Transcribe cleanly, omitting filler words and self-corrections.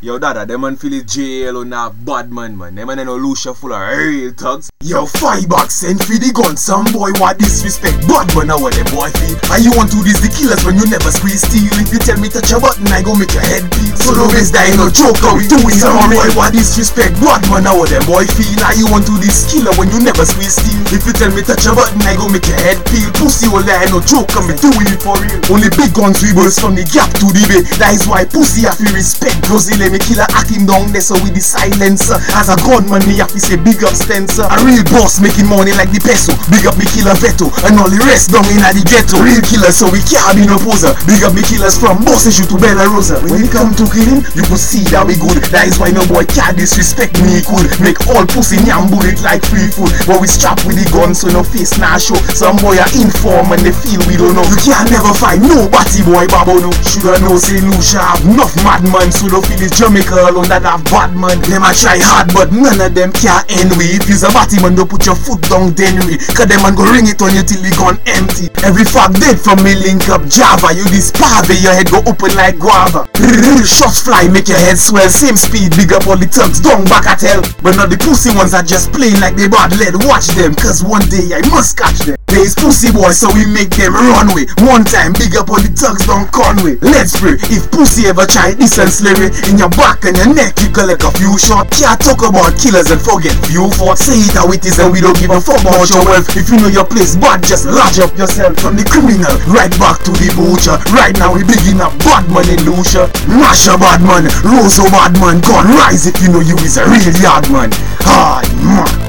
Yo, dada, them man feel it jail on that bad man. Them man no Lucia full of real thugs. Yo, 5 bucks send for the gun. Some boy what disrespect. Bad man, how them boy feel? And you want to this the killers when you never squeeze steel. If you tell me touch a button, I go make your head peel. So the waste that ain't no joke, how we doing? Some boy what disrespect. Bad man, how them boy feel? And you want to this killer when you never squeeze steel. If you tell me touch a button, I go make your head peel. Pussy all that ain't no joke, I'm doing it for real. Only big guns we burst from the gap to the bay. That is why pussy have to respect. Cause let me killer hack him down there so with the silencer. As a gunman me have to say big up Stencer. A real boss making money like the peso. Big up me killer Veto. And all the rest down in the ghetto. Real killer so we can't be no poser. Big up me killers from Bosseshu to Bella Rosa. When it come to killing, you could see that we good. That is why no boy can't disrespect me. He could make all pussy nyam bullet like free food. But we strap with the gun so no face nah show. Some boy are inform and they feel we don't know. You can't never find nobody boy babo no. Shoulda know say Lucia have enough madman. So don't feel it's Jamaica alone that have bad man. Them a try hard but none of them can't end we. If you's a batty man don't put your foot down then we. Cause them man go ring it on you till the gun empty. Every fuck dead from me link up Java. You this pave your head go open like guava. Shots fly make your head swell. Same speed big up all the thugs down back at hell. But not the pussy ones are just playing like they bad lead. Watch them cause one day I must catch them. There is pussy boys so we make them run way. One time big up all the thugs down Conway. Let's pray if pussy ever try this and slavery in your back and your neck you collect a few shots. Can't talk about killers and forget few for. Say it how it is and we don't give a fuck about your wealth. If you know your place bad just lodge up yourself. From the criminal right back to the butcher. Right now we begin a bad man in Lucia. Mash a bad man, Rose a bad man. Gun rise if you know you is a real yard man. Hard man.